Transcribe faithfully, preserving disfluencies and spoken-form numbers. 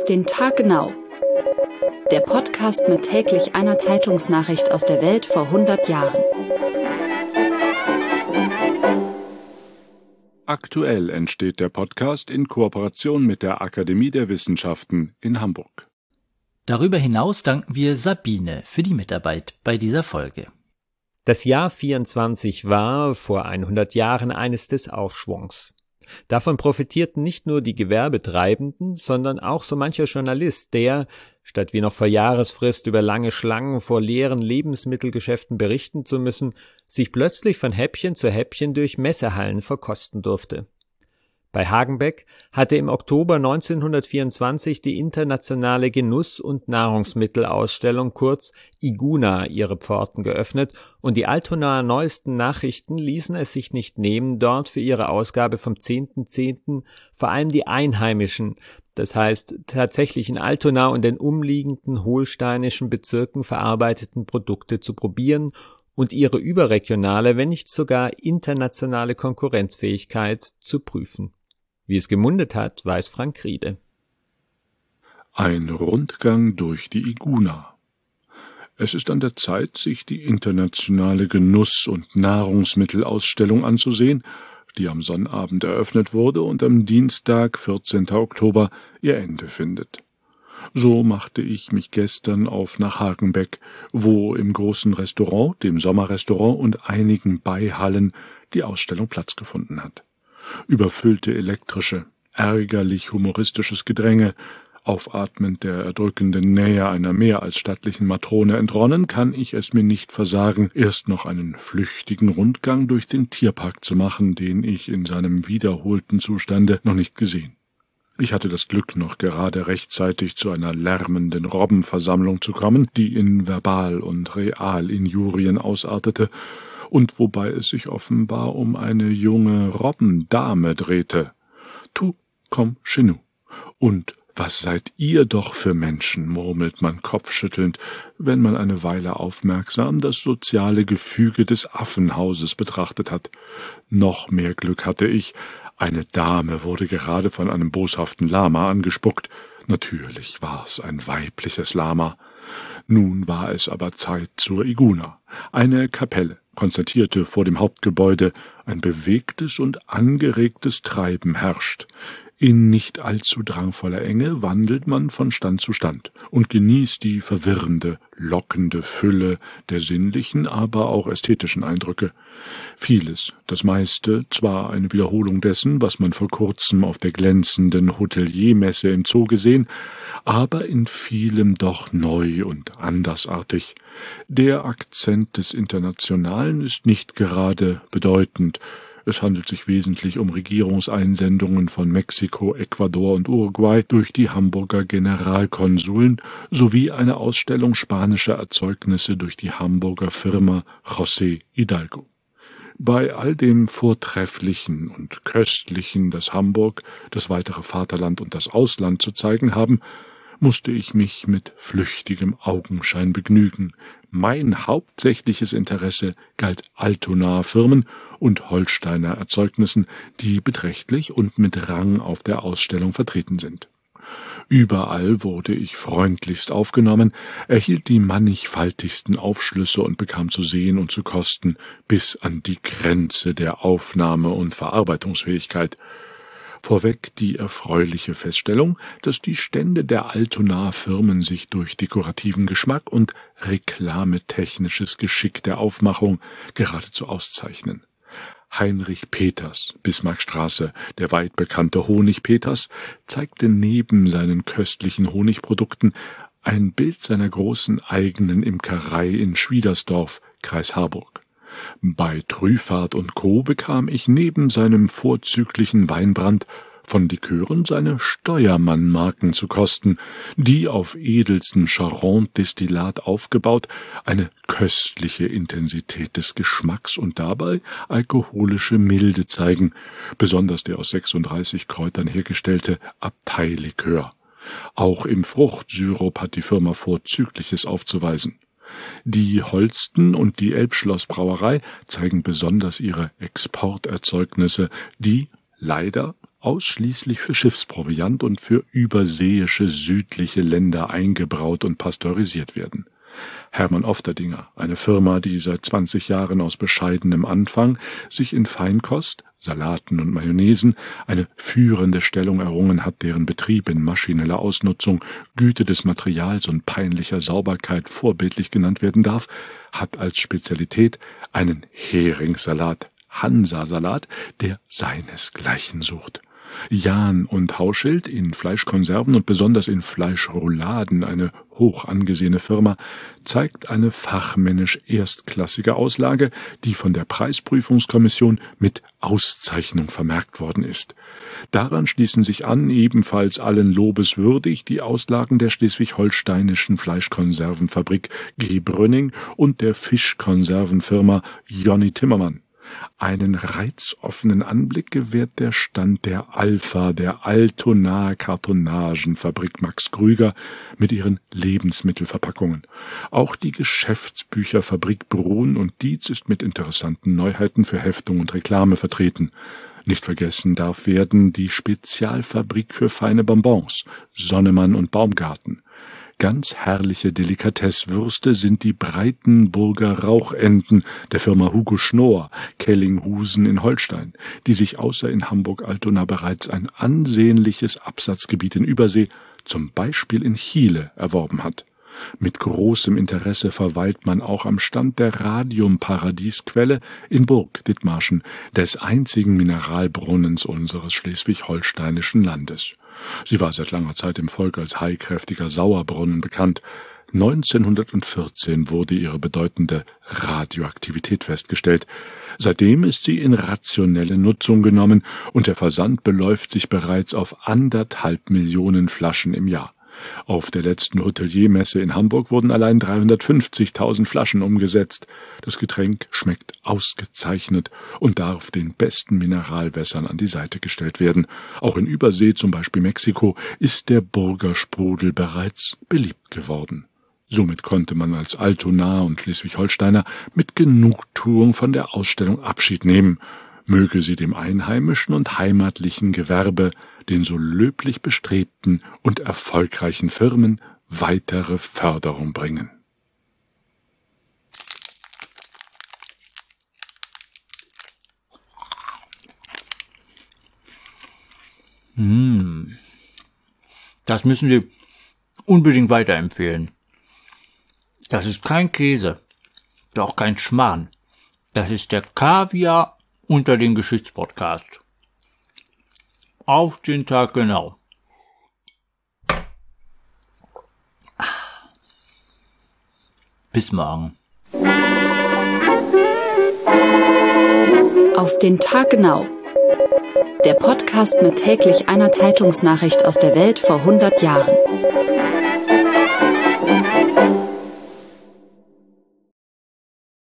Auf den Tag genau. Der Podcast mit täglich einer Zeitungsnachricht aus der Welt vor hundert Jahren. Aktuell entsteht der Podcast in Kooperation mit der Akademie der Wissenschaften in Hamburg. Darüber hinaus danken wir Sabine für die Mitarbeit bei dieser Folge. Das Jahr vierundzwanzig war vor hundert Jahren eines des Aufschwungs. Davon profitierten nicht nur die Gewerbetreibenden, sondern auch so mancher Journalist, der, statt wie noch vor Jahresfrist über lange Schlangen vor leeren Lebensmittelgeschäften berichten zu müssen, sich plötzlich von Häppchen zu Häppchen durch Messehallen verkosten durfte. Bei Hagenbeck hatte im Oktober neunzehnhundertvierundzwanzig die internationale Genuss- und Nahrungsmittelausstellung kurz IGUNA ihre Pforten geöffnet und die Altonaer Neuesten Nachrichten ließen es sich nicht nehmen, dort für ihre Ausgabe vom zehnten zehnten vor allem die einheimischen, das heißt tatsächlich in Altona und den umliegenden holsteinischen Bezirken verarbeiteten Produkte zu probieren und ihre überregionale, wenn nicht sogar internationale Konkurrenzfähigkeit zu prüfen. Wie es gemundet hat, weiß Frank Riede. Ein Rundgang durch die IGUNA. Es ist an der Zeit, sich die internationale Genuss- und Nahrungsmittelausstellung anzusehen, die am Sonnabend eröffnet wurde und am Dienstag, vierzehnten Oktober, ihr Ende findet. So machte ich mich gestern auf nach Hagenbeck, wo im großen Restaurant, dem Sommerrestaurant und einigen Beihallen die Ausstellung Platz gefunden hat. Überfüllte elektrische, ärgerlich humoristisches Gedränge, aufatmend der erdrückenden Nähe einer mehr als stattlichen Matrone entronnen, kann ich es mir nicht versagen, erst noch einen flüchtigen Rundgang durch den Tierpark zu machen, den ich in seinem wiederholten Zustande noch nicht gesehen. Ich hatte das Glück, noch gerade rechtzeitig zu einer lärmenden Robbenversammlung zu kommen, die in Verbal- und Realinjurien ausartete, und wobei es sich offenbar um eine junge Robbendame drehte. Tu, komm, chez nous. Und was seid ihr doch für Menschen, murmelt man kopfschüttelnd, wenn man eine Weile aufmerksam das soziale Gefüge des Affenhauses betrachtet hat. Noch mehr Glück hatte ich. Eine Dame wurde gerade von einem boshaften Lama angespuckt. Natürlich war es ein weibliches Lama. Nun war es aber Zeit zur IGUNA. Eine Kapelle konstatierte vor dem Hauptgebäude, ein bewegtes und angeregtes Treiben herrscht. In nicht allzu drangvoller Enge wandelt man von Stand zu Stand und genießt die verwirrende, lockende Fülle der sinnlichen, aber auch ästhetischen Eindrücke. Vieles, das meiste, zwar eine Wiederholung dessen, was man vor kurzem auf der glänzenden Hoteliermesse im Zoo gesehen, aber in vielem doch neu und andersartig. Der Akzent des Internationalen ist nicht gerade bedeutend. Es handelt sich wesentlich um Regierungseinsendungen von Mexiko, Ecuador und Uruguay durch die Hamburger Generalkonsuln sowie eine Ausstellung spanischer Erzeugnisse durch die Hamburger Firma José Hidalgo. Bei all dem Vortrefflichen und Köstlichen, das Hamburg, das weitere Vaterland und das Ausland zu zeigen haben, musste ich mich mit flüchtigem Augenschein begnügen. Mein hauptsächliches Interesse galt Altonaer Firmen und Holsteiner Erzeugnissen, die beträchtlich und mit Rang auf der Ausstellung vertreten sind. Überall wurde ich freundlichst aufgenommen, erhielt die mannigfaltigsten Aufschlüsse und bekam zu sehen und zu kosten bis an die Grenze der Aufnahme- und Verarbeitungsfähigkeit. Vorweg die erfreuliche Feststellung, dass die Stände der Altonaer Firmen sich durch dekorativen Geschmack und reklametechnisches Geschick der Aufmachung geradezu auszeichnen. Heinrich Peters, Bismarckstraße, der weit bekannte Honig Peters, zeigte neben seinen köstlichen Honigprodukten ein Bild seiner großen eigenen Imkerei in Schwiedersdorf, Kreis Harburg. Bei Trüfart und Co. bekam ich neben seinem vorzüglichen Weinbrand von Likören seine Steuermann-Marken zu kosten, die auf edelstem Charente-Destillat aufgebaut eine köstliche Intensität des Geschmacks und dabei alkoholische Milde zeigen, besonders der aus sechsunddreißig Kräutern hergestellte Abteilikör. Auch im Fruchtsirup hat die Firma Vorzügliches aufzuweisen. Die Holsten und die Elbschloss-Brauerei zeigen besonders ihre Exporterzeugnisse, die leider ausschließlich für Schiffsproviant und für überseeische südliche Länder eingebraut und pasteurisiert werden. Hermann Ofterdinger, eine Firma, die seit zwanzig Jahren aus bescheidenem Anfang sich in Feinkost, Salaten und Mayonnaisen eine führende Stellung errungen hat, deren Betrieb in maschineller Ausnutzung, Güte des Materials und peinlicher Sauberkeit vorbildlich genannt werden darf, hat als Spezialität einen Heringssalat, Hansa-Salat, der seinesgleichen sucht. Jahn und Hauschild, in Fleischkonserven und besonders in Fleischrouladen eine hoch angesehene Firma, zeigt eine fachmännisch erstklassige Auslage, die von der Preisprüfungskommission mit Auszeichnung vermerkt worden ist. Daran schließen sich an, ebenfalls allen Lobes würdig, die Auslagen der schleswig-holsteinischen Fleischkonservenfabrik G. Brünning und der Fischkonservenfirma Jonny Timmermann. Einen reizoffenen Anblick gewährt der Stand der Alpha, der Altonaer Kartonagenfabrik Max Krüger mit ihren Lebensmittelverpackungen. Auch die Geschäftsbücherfabrik Brun und Dietz ist mit interessanten Neuheiten für Heftung und Reklame vertreten. Nicht vergessen darf werden die Spezialfabrik für feine Bonbons, Sonnemann und Baumgarten. Ganz herrliche Delikatesswürste sind die Breitenburger Rauchenten der Firma Hugo Schnoor, Kellinghusen in Holstein, die sich außer in Hamburg-Altona bereits ein ansehnliches Absatzgebiet in Übersee, zum Beispiel in Chile, erworben hat. Mit großem Interesse verweilt man auch am Stand der Radiumparadiesquelle in Burg Dithmarschen, des einzigen Mineralbrunnens unseres schleswig-holsteinischen Landes. Sie war seit langer Zeit im Volk als heilkräftiger Sauerbrunnen bekannt. neunzehnhundertvierzehn wurde ihre bedeutende Radioaktivität festgestellt. Seitdem ist sie in rationelle Nutzung genommen und der Versand beläuft sich bereits auf anderthalb Millionen Flaschen im Jahr. Auf der letzten Hoteliermesse in Hamburg wurden allein dreihundertfünfzigtausend Flaschen umgesetzt. Das Getränk schmeckt ausgezeichnet und darf den besten Mineralwässern an die Seite gestellt werden. Auch in Übersee, zum Beispiel Mexiko, ist der Burger Sprudel bereits beliebt geworden. Somit konnte man als Altonaer und Schleswig-Holsteiner mit Genugtuung von der Ausstellung Abschied nehmen. Möge sie dem einheimischen und heimatlichen Gewerbe, den so löblich bestrebten und erfolgreichen Firmen, weitere Förderung bringen. Hm. Das müssen Sie unbedingt weiterempfehlen. Das ist kein Käse, auch kein Schmarrn. Das ist der Kaviar unter den Geschichtspodcast. Auf den Tag genau. Bis morgen. Auf den Tag genau. Der Podcast mit täglich einer Zeitungsnachricht aus der Welt vor hundert Jahren.